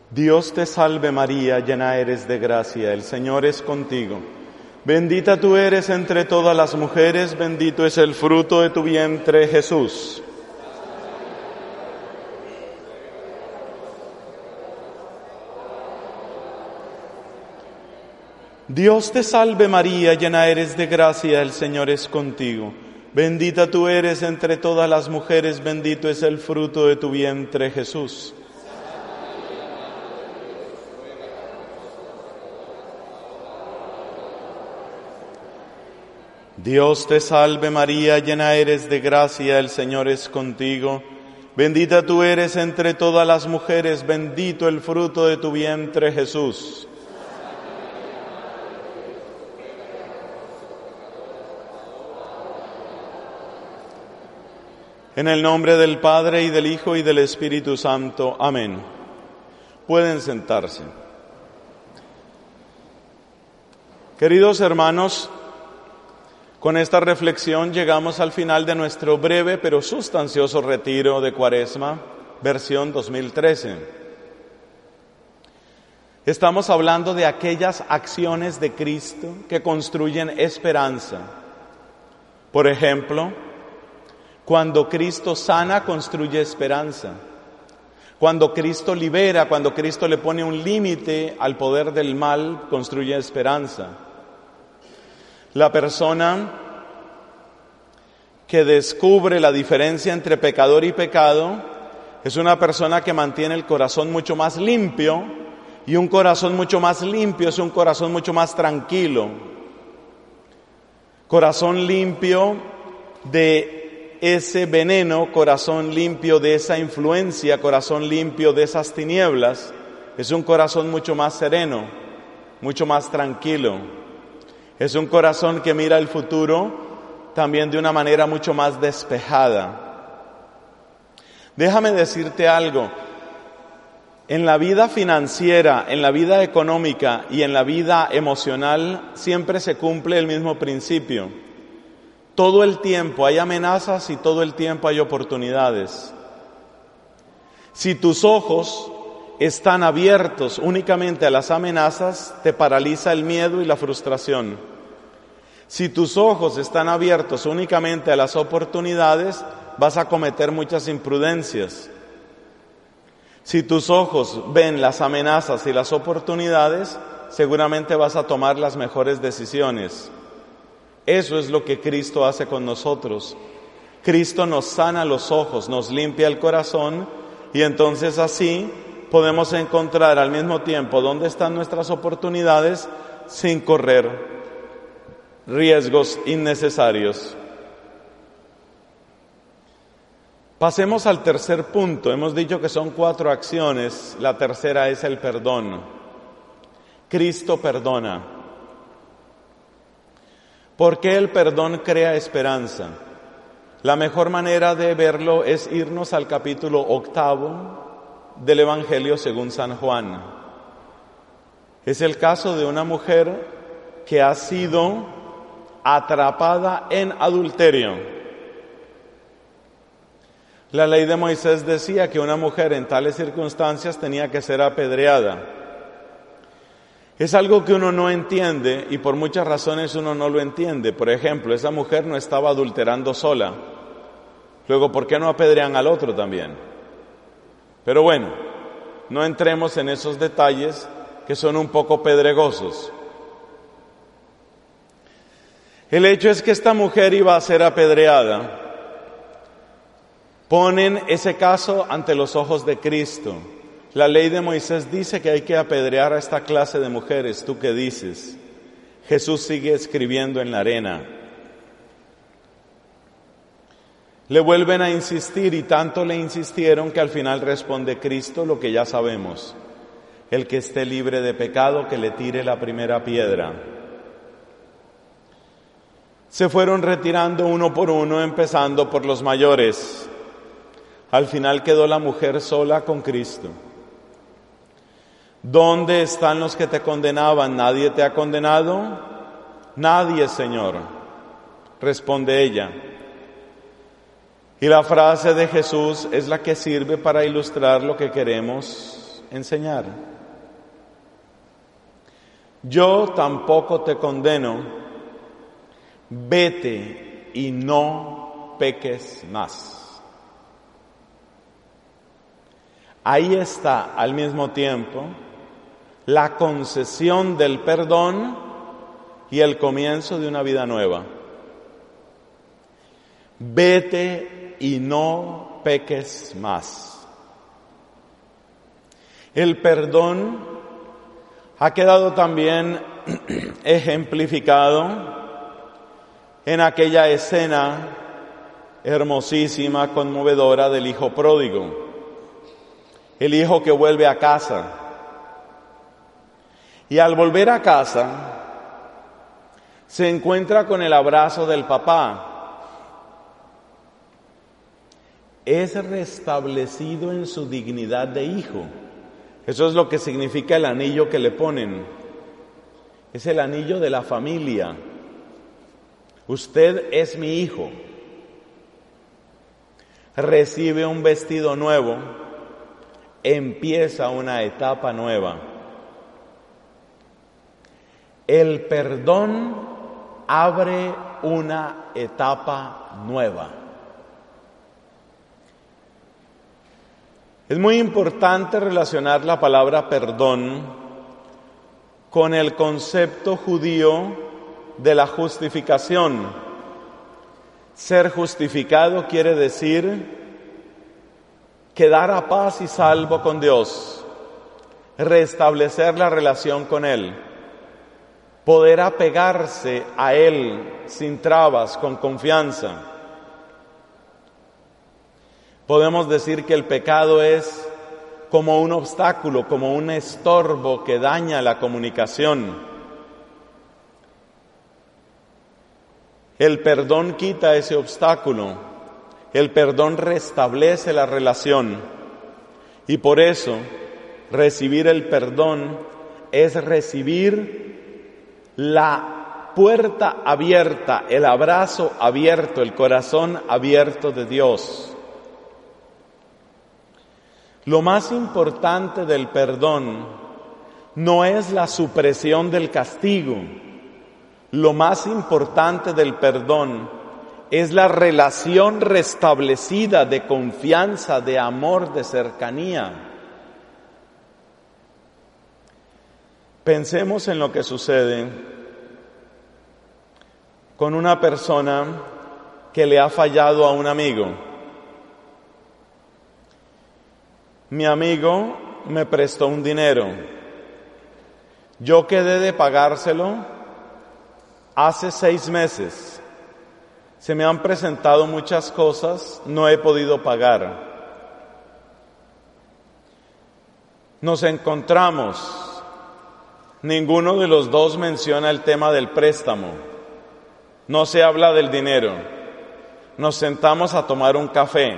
Dios te salve María, llena eres de gracia, el Señor es contigo. Bendita tú eres entre todas las mujeres, bendito es el fruto de tu vientre, Jesús. Dios te salve María, llena eres de gracia, el Señor es contigo. Bendita tú eres entre todas las mujeres, bendito es el fruto de tu vientre, Jesús. Dios te salve María, llena eres de gracia, el Señor es contigo. Bendita tú eres entre todas las mujeres, bendito el fruto de tu vientre, Jesús. En el nombre del Padre, y del Hijo, y del Espíritu Santo. Amén. Pueden sentarse. Queridos hermanos, con esta reflexión llegamos al final de nuestro breve pero sustancioso retiro de Cuaresma, versión 2013. Estamos hablando de aquellas acciones de Cristo que construyen esperanza. Por ejemplo, cuando Cristo sana, construye esperanza. Cuando Cristo libera, cuando Cristo le pone un límite al poder del mal, construye esperanza. La persona que descubre la diferencia entre pecador y pecado es una persona que mantiene el corazón mucho más limpio, y un corazón mucho más limpio es un corazón mucho más tranquilo. Corazón limpio de ese veneno, corazón limpio de esa influencia, corazón limpio de esas tinieblas, es un corazón mucho más sereno, mucho más tranquilo. Es un corazón que mira el futuro también de una manera mucho más despejada. Déjame decirte algo. En la vida financiera, en la vida económica y en la vida emocional siempre se cumple el mismo principio. Todo el tiempo hay amenazas y todo el tiempo hay oportunidades. Si tus ojos están abiertos únicamente a las amenazas, te paraliza el miedo y la frustración. Si tus ojos están abiertos únicamente a las oportunidades, vas a cometer muchas imprudencias. Si tus ojos ven las amenazas y las oportunidades, seguramente vas a tomar las mejores decisiones. Eso es lo que Cristo hace con nosotros. Cristo nos sana los ojos, nos limpia el corazón, y entonces así podemos encontrar al mismo tiempo dónde están nuestras oportunidades sin correr riesgos innecesarios. Pasemos al tercer punto. Hemos dicho que son 4 acciones. La tercera es el perdón. Cristo perdona. ¿Por qué el perdón crea esperanza? La mejor manera de verlo es irnos al capítulo 8 del Evangelio según San Juan. Es el caso de una mujer que ha sido atrapada en adulterio. La ley de Moisés decía que una mujer en tales circunstancias tenía que ser apedreada. Es algo que uno no entiende, y por muchas razones uno no lo entiende. Por ejemplo, esa mujer no estaba adulterando sola. Luego, ¿por qué no apedrean al otro también? Pero bueno, no entremos en esos detalles que son un poco pedregosos. El hecho es que esta mujer iba a ser apedreada. Ponen ese caso ante los ojos de Cristo. La ley de Moisés dice que hay que apedrear a esta clase de mujeres. ¿Tú qué dices? Jesús sigue escribiendo en la arena. Le vuelven a insistir, y tanto le insistieron que al final responde Cristo lo que ya sabemos. El que esté libre de pecado, que le tire la primera piedra. Se fueron retirando uno por uno, empezando por los mayores. Al final quedó la mujer sola con Cristo. ¿Dónde están los que te condenaban? ¿Nadie te ha condenado? Nadie, Señor, responde ella. Y la frase de Jesús es la que sirve para ilustrar lo que queremos enseñar. Yo tampoco te condeno, vete y no peques más. Ahí está al mismo tiempo la concesión del perdón y el comienzo de una vida nueva. Vete y no peques más. El perdón ha quedado también ejemplificado en aquella escena hermosísima, conmovedora del hijo pródigo. El hijo que vuelve a casa. Y al volver a casa, se encuentra con el abrazo del papá. Es restablecido en su dignidad de hijo. Eso es lo que significa el anillo que le ponen. Es el anillo de la familia. Usted es mi hijo. Recibe un vestido nuevo. Empieza una etapa nueva. El perdón abre una etapa nueva. Es muy importante relacionar la palabra perdón con el concepto judío de la justificación. Ser justificado quiere decir quedar a paz y salvo con Dios, restablecer la relación con Él, poder apegarse a Él sin trabas, con confianza. Podemos decir que el pecado es como un obstáculo, como un estorbo que daña la comunicación. El perdón quita ese obstáculo. El perdón restablece la relación. Y por eso, recibir el perdón es recibir la puerta abierta, el abrazo abierto, el corazón abierto de Dios. Lo más importante del perdón no es la supresión del castigo. Lo más importante del perdón es la relación restablecida de confianza, de amor, de cercanía. Pensemos en lo que sucede con una persona que le ha fallado a un amigo. Mi amigo me prestó un dinero. Yo quedé de pagárselo hace 6 meses. Se me han presentado muchas cosas, no he podido pagar. Nos encontramos, ninguno de los dos menciona el tema del préstamo, no se habla del dinero. Nos sentamos a tomar un café,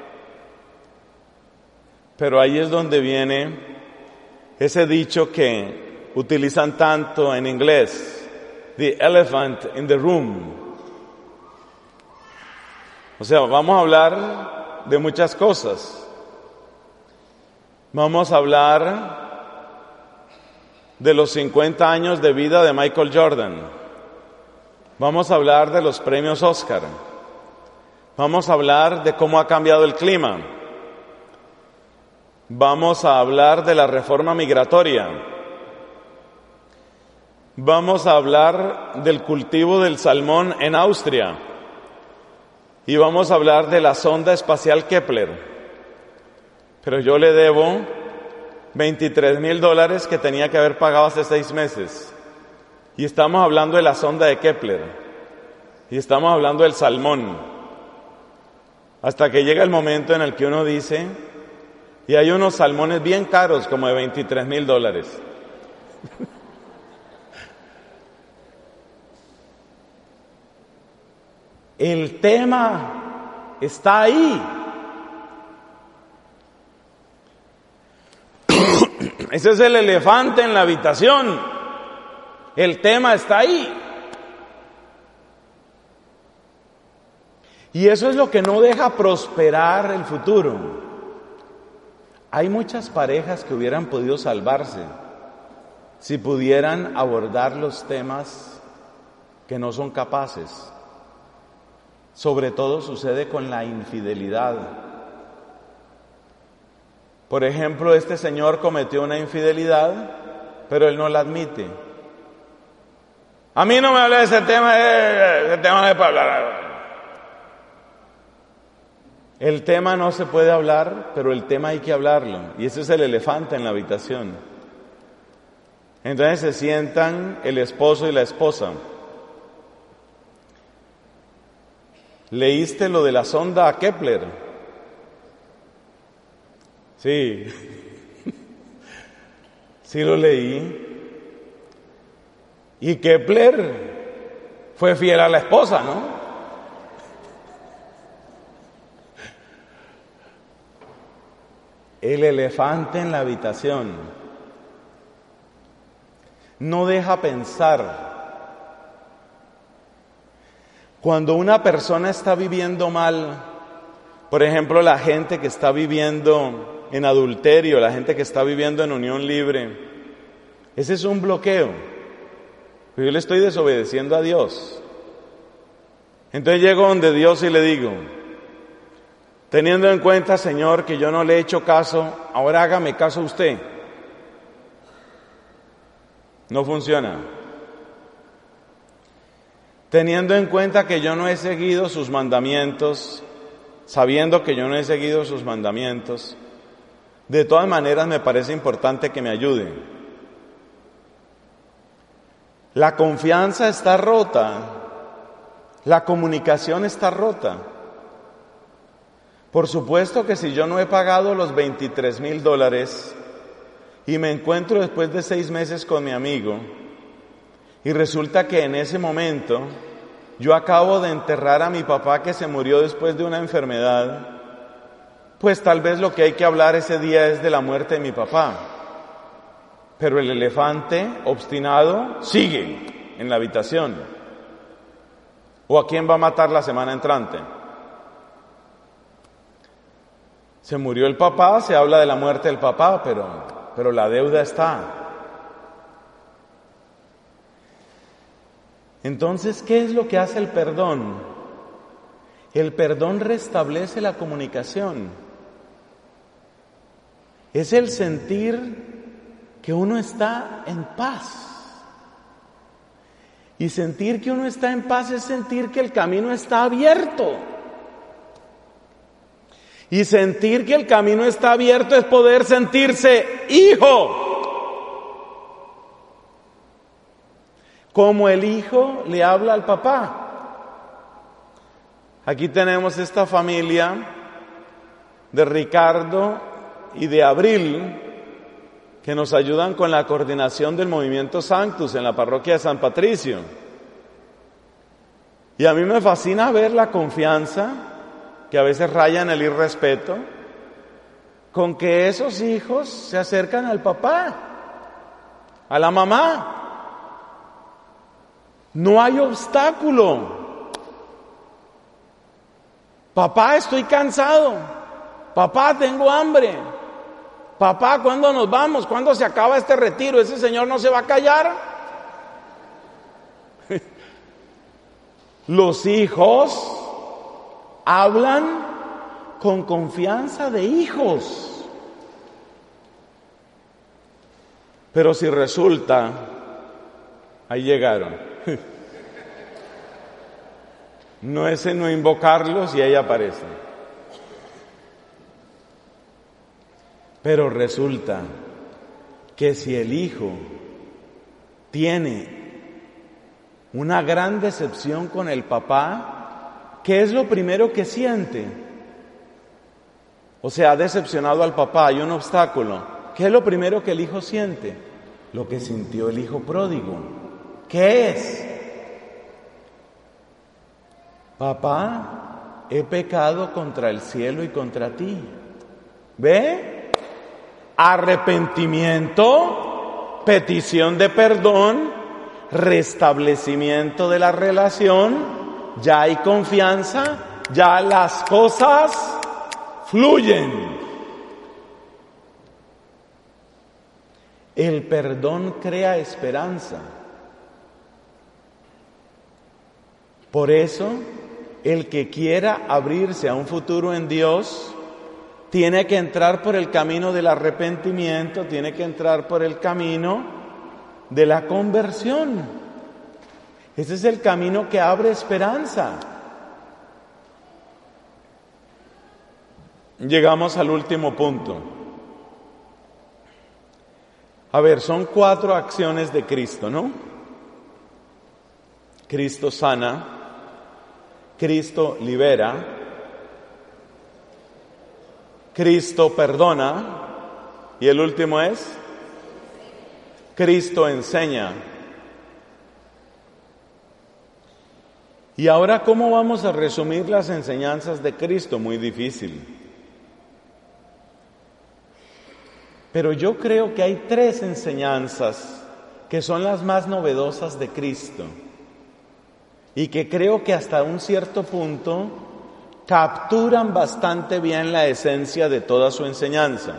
pero ahí es donde viene ese dicho que utilizan tanto en inglés, the elephant in the room. O sea, vamos a hablar de muchas cosas. Vamos a hablar de los 50 años de vida de Michael Jordan. Vamos a hablar de los premios Oscar. Vamos a hablar de cómo ha cambiado el clima. Vamos a hablar de la reforma migratoria. Vamos a hablar del cultivo del salmón en Austria. Y vamos a hablar de la sonda espacial Kepler. Pero yo le debo $23,000 que tenía que haber pagado hace 6 meses. Y estamos hablando de la sonda de Kepler. Y estamos hablando del salmón. Hasta que llega el momento en el que uno dice, y hay unos salmones bien caros, como de $23,000. El tema está ahí. Ese es el elefante en la habitación. El tema está ahí. Y eso es lo que no deja prosperar el futuro. Hay muchas parejas que hubieran podido salvarse si pudieran abordar los temas que no son capaces. Sobre todo sucede con la infidelidad. Por ejemplo, este señor cometió una infidelidad, pero él no la admite. A mí no me hable de ese tema no es para hablar. El tema no se puede hablar, pero el tema hay que hablarlo. Y ese es el elefante en la habitación. Entonces se sientan el esposo y la esposa. ¿Leíste lo de la sonda a Kepler? Sí. Sí lo leí. Y Kepler fue fiel a la esposa, ¿no? El elefante en la habitación no deja pensar. Cuando una persona está viviendo mal, por ejemplo, la gente que está viviendo en adulterio, la gente que está viviendo en unión libre, ese es un bloqueo. Yo le estoy desobedeciendo a Dios. Entonces llego donde Dios y le digo, teniendo en cuenta, Señor, que yo no le he hecho caso, ahora hágame caso usted. No funciona. Teniendo en cuenta que yo no he seguido sus mandamientos, sabiendo que yo no he seguido sus mandamientos, de todas maneras me parece importante que me ayude. La confianza está rota, la comunicación está rota. Por supuesto que si yo no he pagado los $23,000 y me encuentro después de 6 meses con mi amigo y resulta que en ese momento yo acabo de enterrar a mi papá que se murió después de una enfermedad, pues tal vez lo que hay que hablar ese día es de la muerte de mi papá. Pero el elefante obstinado sigue en la habitación. ¿O a quién va a matar la semana entrante? Se murió el papá, se habla de la muerte del papá, pero la deuda está. Entonces, ¿qué es lo que hace el perdón? El perdón restablece la comunicación. Es el sentir que uno está en paz. Y sentir que uno está en paz es sentir que el camino está abierto. Y sentir que el camino está abierto es poder sentirse hijo. Como el hijo le habla al papá. Aquí tenemos esta familia de Ricardo y de Abril, que nos ayudan con la coordinación del movimiento Sanctus en la parroquia de San Patricio. Y a mí me fascina ver la confianza, que a veces raya en el irrespeto, con que esos hijos se acercan al papá, a la mamá. No hay obstáculo. Papá, estoy cansado. Papá, tengo hambre. Papá, ¿cuándo nos vamos? ¿Cuándo se acaba este retiro? ¿Ese señor no se va a callar? Los hijos hablan con confianza de hijos. Pero si resulta, ahí llegaron. No es no invocarlos y ahí aparecen. Pero resulta que si el hijo tiene una gran decepción con el papá, ¿qué es lo primero que siente? O sea, ha decepcionado al papá, hay un obstáculo. ¿Qué es lo primero que el hijo siente? Lo que sintió el hijo pródigo. ¿Qué es? Papá, he pecado contra el cielo y contra ti. ¿Ve? Arrepentimiento, petición de perdón, restablecimiento de la relación, ya hay confianza, ya las cosas fluyen. El perdón crea esperanza. Por eso, el que quiera abrirse a un futuro en Dios, tiene que entrar por el camino del arrepentimiento, tiene que entrar por el camino de la conversión. Ese es el camino que abre esperanza. Llegamos al último punto. A ver, son 4 acciones de Cristo, ¿no? Cristo sana, Cristo libera, Cristo perdona y el último es Cristo enseña. Y ahora, ¿cómo vamos a resumir las enseñanzas de Cristo? Muy difícil. Pero yo creo que hay 3 enseñanzas que son las más novedosas de Cristo y que creo que hasta un cierto punto capturan bastante bien la esencia de toda su enseñanza.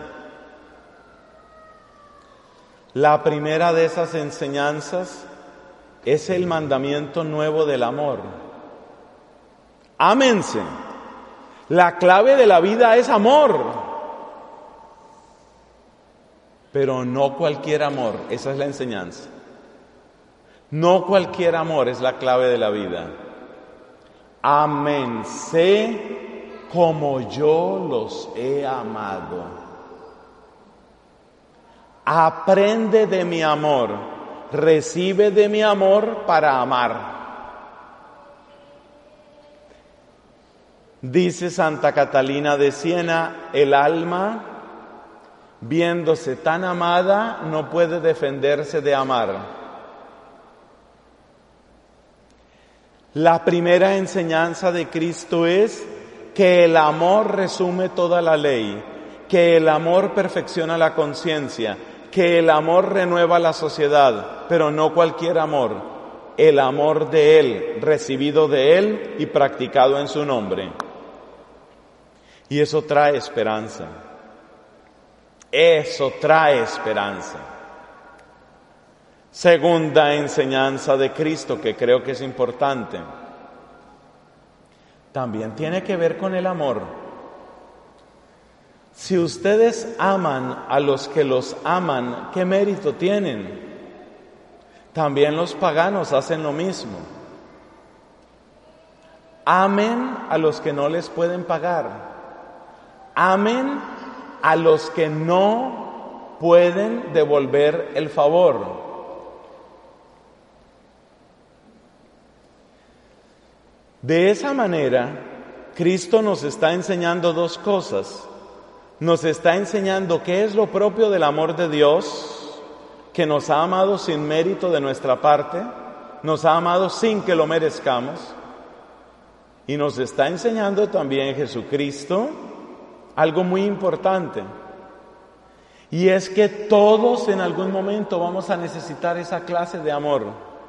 La primera de esas enseñanzas es el mandamiento nuevo del amor. Ámense. La clave de la vida es amor. Pero no cualquier amor, esa es la enseñanza. No cualquier amor es la clave de la vida. Ámense como yo los he amado. Aprende de mi amor, recibe de mi amor para amar. Dice Santa Catalina de Siena, el alma, viéndose tan amada, no puede defenderse de amar. La primera enseñanza de Cristo es que el amor resume toda la ley, que el amor perfecciona la conciencia, que el amor renueva la sociedad, pero no cualquier amor, el amor de Él, recibido de Él y practicado en su nombre. Y eso trae esperanza. Eso trae esperanza. Segunda enseñanza de Cristo que creo que es importante. También tiene que ver con el amor. Si ustedes aman a los que los aman, ¿qué mérito tienen? También los paganos hacen lo mismo. Amen a los que no les pueden pagar. Amen a los que no pueden devolver el favor. De esa manera, Cristo nos está enseñando 2 cosas. Nos está enseñando qué es lo propio del amor de Dios, que nos ha amado sin mérito de nuestra parte, nos ha amado sin que lo merezcamos, y nos está enseñando también Jesucristo algo muy importante, y es que todos en algún momento vamos a necesitar esa clase de amor.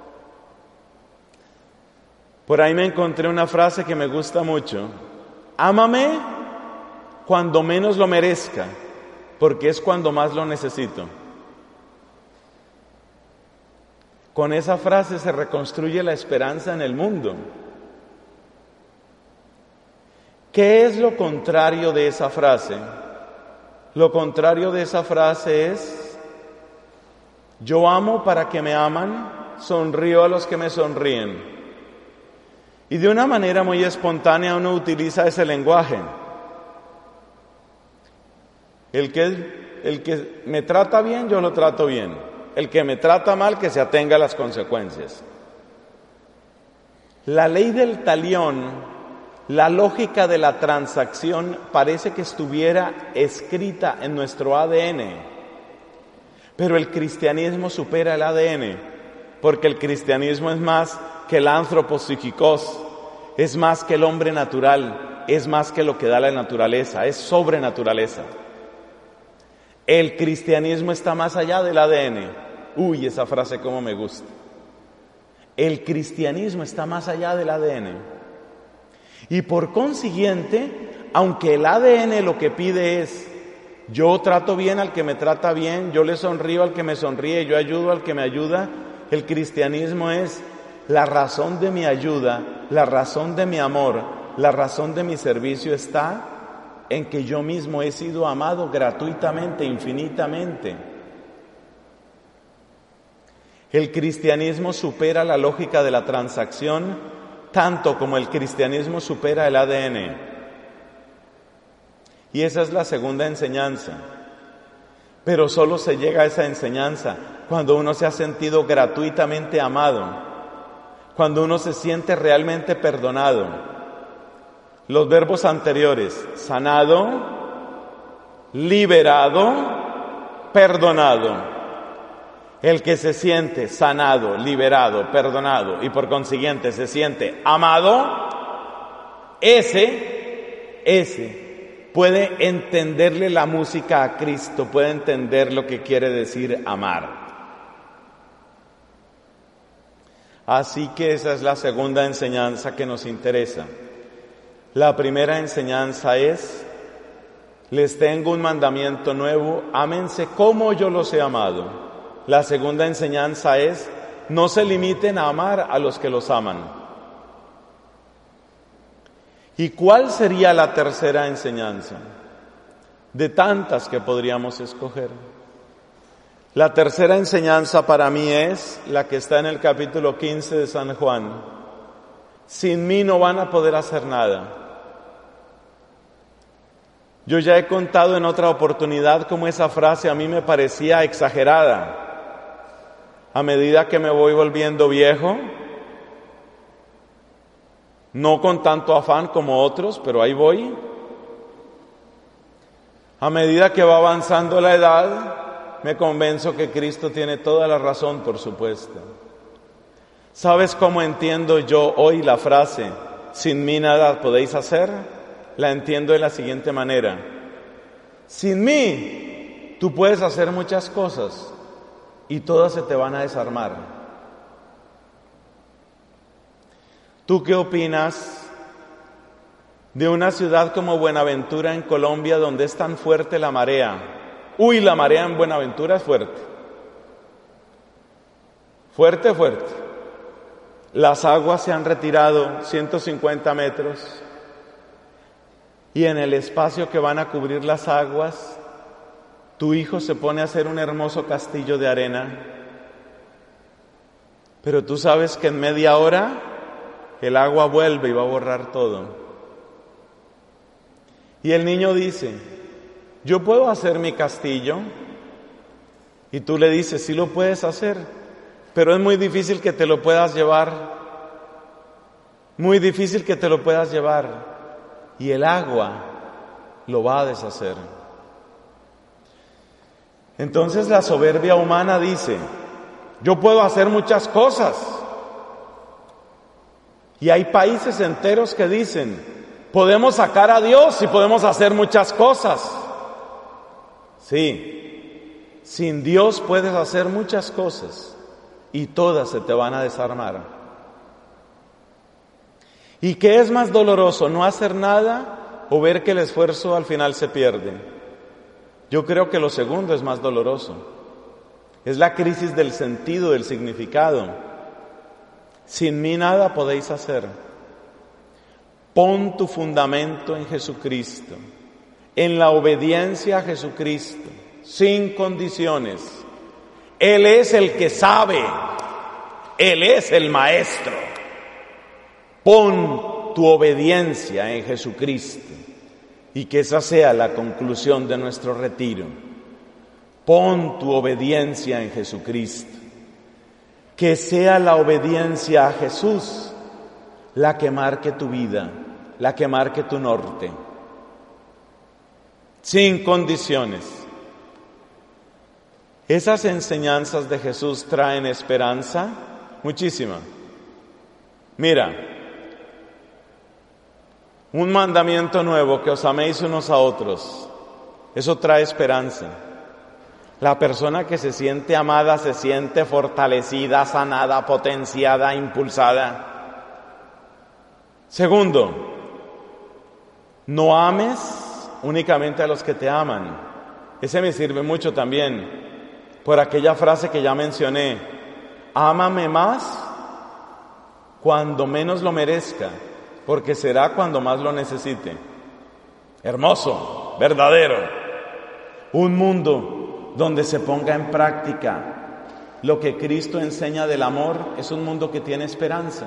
Por ahí me encontré una frase que me gusta mucho: ámame cuando menos lo merezca, porque es cuando más lo necesito. Con esa frase se reconstruye la esperanza en el mundo. ¿Qué es lo contrario de esa frase? Lo contrario de esa frase es: yo amo para que me aman, sonrío a los que me sonríen. Y de una manera muy espontánea uno utiliza ese lenguaje. El que me trata bien, yo lo trato bien. El que me trata mal, que se atenga a las consecuencias. La ley del talión, la lógica de la transacción, parece que estuviera escrita en nuestro ADN. Pero el cristianismo supera el ADN, porque el cristianismo es más que el antropopsíquicos, es más que el hombre natural, es más que lo que da la naturaleza, es sobrenaturaleza. El cristianismo está más allá del ADN. Uy, esa frase cómo me gusta. El cristianismo está más allá del ADN. Y por consiguiente, aunque el ADN lo que pide es Yo trato bien al que me trata bien, yo le sonrío al que me sonríe, yo ayudo al que me ayuda. El cristianismo es la razón de mi ayuda, la razón de mi amor, la razón de mi servicio está en que yo mismo he sido amado gratuitamente, infinitamente. El cristianismo supera la lógica de la transacción tanto como el cristianismo supera el ADN. Y esa es la segunda enseñanza. Pero solo se llega a esa enseñanza cuando uno se ha sentido gratuitamente amado, cuando uno se siente realmente perdonado. Los verbos anteriores, sanado, liberado, perdonado. El que se siente sanado, liberado, perdonado y por consiguiente se siente amado, ese puede entenderle la música a Cristo, puede entender lo que quiere decir amar. Así que esa es la segunda enseñanza que nos interesa. La primera enseñanza es: les tengo un mandamiento nuevo, ámense como yo los he amado. La segunda enseñanza es: no se limiten a amar a los que los aman. ¿Y cuál sería la tercera enseñanza? De tantas que podríamos escoger. La tercera enseñanza para mí es la que está en el capítulo 15 de San Juan. Sin mí no van a poder hacer nada. Yo ya he contado en otra oportunidad cómo esa frase a mí me parecía exagerada. A medida que me voy volviendo viejo, no con tanto afán como otros, pero ahí voy. A medida que va avanzando la edad, me convenzo que Cristo tiene toda la razón, por supuesto. ¿Sabes cómo entiendo yo hoy la frase, sin mí nada podéis hacer? La entiendo de la siguiente manera. Sin mí, tú puedes hacer muchas cosas y todas se te van a desarmar. ¿Tú qué opinas de una ciudad como Buenaventura en Colombia, donde es tan fuerte la marea? Uy, la marea en Buenaventura es fuerte. Fuerte, fuerte. Las aguas se han retirado 150 metros y en el espacio que van a cubrir las aguas, tu hijo se pone a hacer un hermoso castillo de arena. Pero tú sabes que en media hora el agua vuelve y va a borrar todo. Y el niño dice: ¿yo puedo hacer mi castillo? Y tú le dices: sí lo puedes hacer, pero es muy difícil que te lo puedas llevar. Muy difícil que te lo puedas llevar. Y el agua lo va a deshacer. Entonces la soberbia humana dice: yo puedo hacer muchas cosas. Y hay países enteros que dicen: podemos sacar a Dios y podemos hacer muchas cosas. Sí, sin Dios puedes hacer muchas cosas y todas se te van a desarmar. ¿Y qué es más doloroso, no hacer nada o ver que el esfuerzo al final se pierde? Yo creo que lo segundo es más doloroso. Es la crisis del sentido, del significado. Sin mí nada podéis hacer. Pon tu fundamento en Jesucristo, en la obediencia a Jesucristo, sin condiciones. Él es el que sabe, Él es el maestro. Pon tu obediencia en Jesucristo y que esa sea la conclusión de nuestro retiro. Pon tu obediencia en Jesucristo. Que sea la obediencia a Jesús la que marque tu vida, la que marque tu norte. Sin condiciones. Esas enseñanzas de Jesús traen esperanza, muchísima. Mira, un mandamiento nuevo, que os améis unos a otros. Eso trae esperanza. La persona que se siente amada se siente fortalecida, sanada, potenciada, impulsada. Segundo, no ames únicamente a los que te aman. Ese me sirve mucho también, por aquella frase que ya mencioné: ámame más cuando menos lo merezca, porque será cuando más lo necesite. Hermoso, verdadero. Un mundo donde se ponga en práctica lo que Cristo enseña del amor es un mundo que tiene esperanza.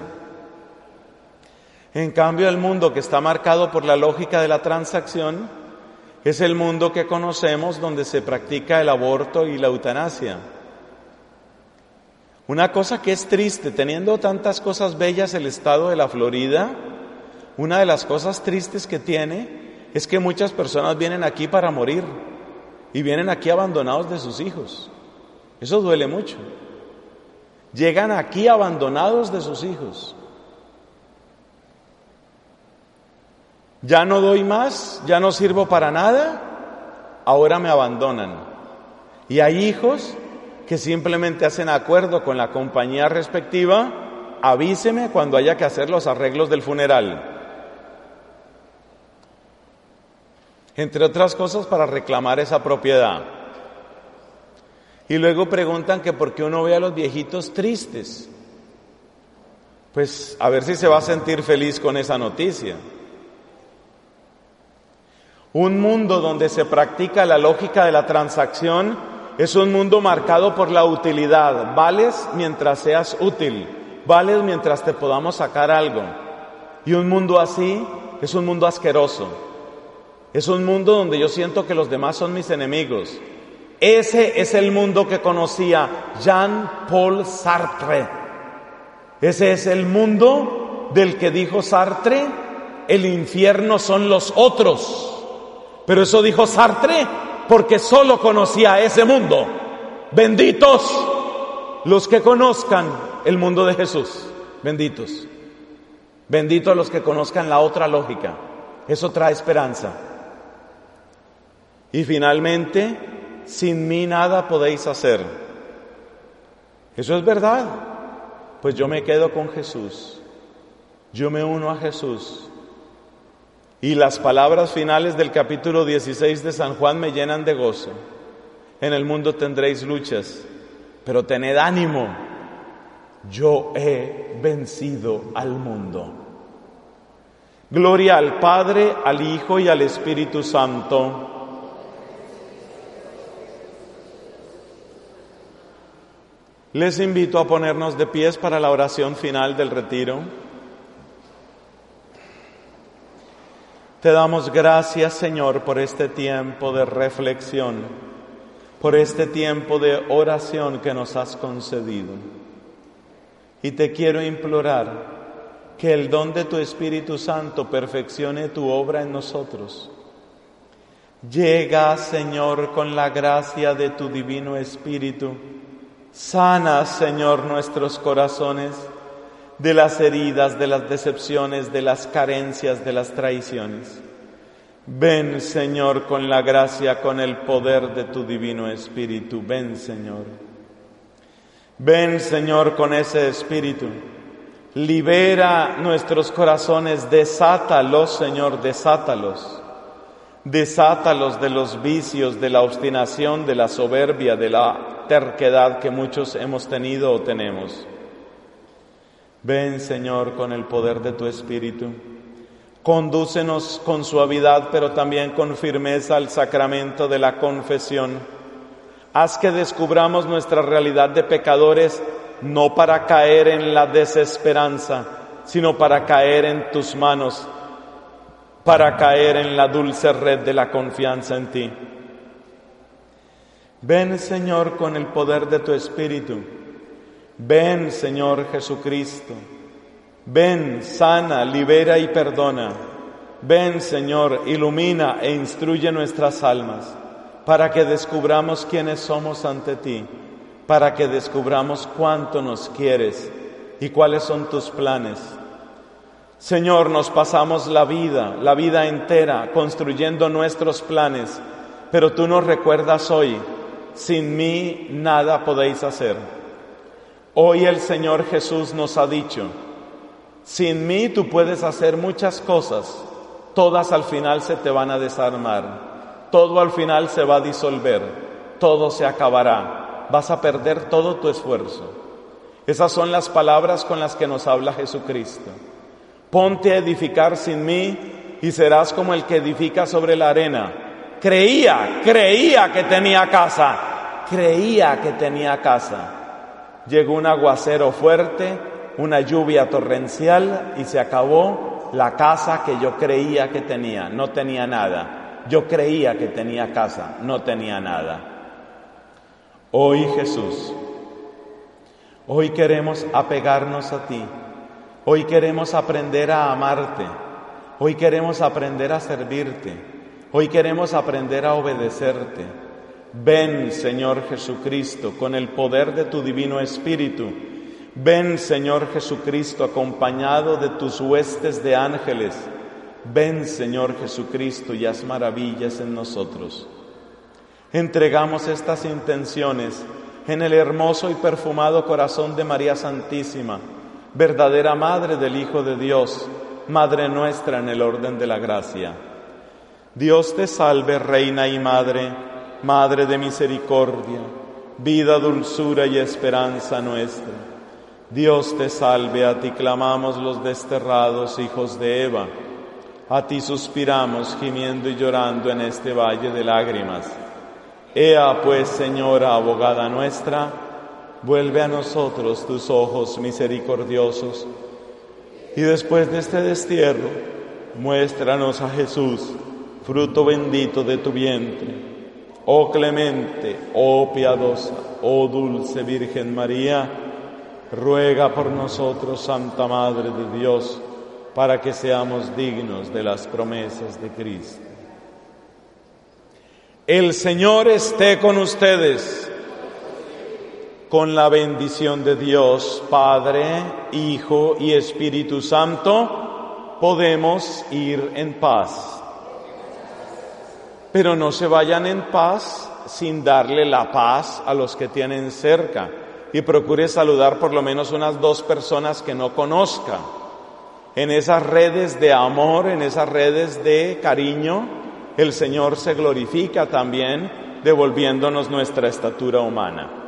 En cambio, el mundo que está marcado por la lógica de la transacción es el mundo que conocemos, donde se practica el aborto y la eutanasia. Una cosa que es triste, teniendo tantas cosas bellas el estado de la Florida, una de las cosas tristes que tiene es que muchas personas vienen aquí para morir y vienen aquí abandonados de sus hijos. Eso duele mucho. Llegan aquí abandonados de sus hijos. Ya no doy más, ya no sirvo para nada, ahora me abandonan. Y hay hijos que simplemente hacen acuerdo con la compañía respectiva: avíseme cuando haya que hacer los arreglos del funeral. Entre otras cosas, para reclamar esa propiedad. Y luego preguntan que por qué uno ve a los viejitos tristes. Pues a ver si se va a sentir feliz con esa noticia. Un mundo donde se practica la lógica de la transacción es un mundo marcado por la utilidad. Vales mientras seas útil, vales mientras te podamos sacar algo. Y un mundo así es un mundo asqueroso. Es un mundo donde yo siento que los demás son mis enemigos. Ese es el mundo que conocía Jean-Paul Sartre. Ese es el mundo del que dijo Sartre: el infierno son los otros. Pero eso dijo Sartre porque solo conocía ese mundo. Benditos los que conozcan el mundo de Jesús. Benditos. Benditos los que conozcan la otra lógica. Eso trae esperanza. Y finalmente, sin mí nada podéis hacer. Eso es verdad. Pues yo me quedo con Jesús. Yo me uno a Jesús. Y las palabras finales del capítulo 16 de San Juan me llenan de gozo. En el mundo tendréis luchas, pero tened ánimo. Yo he vencido al mundo. Gloria al Padre, al Hijo y al Espíritu Santo. Les invito a ponernos de pies para la oración final del retiro. Te damos gracias, Señor, por este tiempo de reflexión, por este tiempo de oración que nos has concedido. Y te quiero implorar que el don de tu Espíritu Santo perfeccione tu obra en nosotros. Llega, Señor, con la gracia de tu Divino Espíritu. Sana, Señor, nuestros corazones de las heridas, de las decepciones, de las carencias, de las traiciones. Ven, Señor, con la gracia, con el poder de tu Divino Espíritu. Ven, Señor. Ven, Señor, con ese Espíritu. Libera nuestros corazones, desátalos, Señor, desátalos. Desátalos de los vicios, de la obstinación, de la soberbia, de la terquedad que muchos hemos tenido o tenemos. Ven, Señor, con el poder de tu Espíritu. Condúcenos con suavidad, pero también con firmeza al sacramento de la confesión. Haz que descubramos nuestra realidad de pecadores, no para caer en la desesperanza, sino para caer en tus manos, para caer en la dulce red de la confianza en ti. Ven, Señor, con el poder de tu Espíritu. Ven, Señor Jesucristo. Ven, sana, libera y perdona. Ven, Señor, ilumina e instruye nuestras almas, para que descubramos quiénes somos ante ti, para que descubramos cuánto nos quieres y cuáles son tus planes. Señor, nos pasamos la vida entera construyendo nuestros planes, pero tú nos recuerdas hoy: sin mí nada podéis hacer. Hoy el Señor Jesús nos ha dicho: sin mí tú puedes hacer muchas cosas, todas al final se te van a desarmar. Todo al final se va a disolver, todo se acabará, vas a perder todo tu esfuerzo. Esas son las palabras con las que nos habla Jesucristo. Ponte a edificar sin mí y serás como el que edifica sobre la arena. Creía que tenía casa. Llegó un aguacero fuerte, una lluvia torrencial y se acabó la casa que yo creía que tenía. No tenía nada. Yo creía que tenía casa, no tenía nada. Hoy, Jesús, hoy queremos apegarnos a ti. Hoy queremos aprender a amarte. Hoy queremos aprender a servirte. Hoy queremos aprender a obedecerte. Ven, Señor Jesucristo, con el poder de tu Divino Espíritu. Ven, Señor Jesucristo, acompañado de tus huestes de ángeles. Ven, Señor Jesucristo, y haz maravillas en nosotros. Entregamos estas intenciones en el hermoso y perfumado corazón de María Santísima, verdadera Madre del Hijo de Dios, Madre nuestra en el orden de la gracia. Dios te salve, Reina y Madre, Madre de misericordia, vida, dulzura y esperanza nuestra. Dios te salve, a ti clamamos los desterrados hijos de Eva. A ti suspiramos, gimiendo y llorando en este valle de lágrimas. Ea pues, Señora, abogada nuestra, vuelve a nosotros tus ojos misericordiosos, y después de este destierro, muéstranos a Jesús, fruto bendito de tu vientre. Oh clemente, oh piadosa, oh dulce Virgen María, ruega por nosotros, Santa Madre de Dios, para que seamos dignos de las promesas de Cristo. El Señor esté con ustedes. Con la bendición de Dios, Padre, Hijo y Espíritu Santo, podemos ir en paz. Pero no se vayan en paz sin darle la paz a los que tienen cerca. Y procure saludar por lo menos unas 2 personas que no conozca. En esas redes de amor, en esas redes de cariño, el Señor se glorifica también devolviéndonos nuestra estatura humana.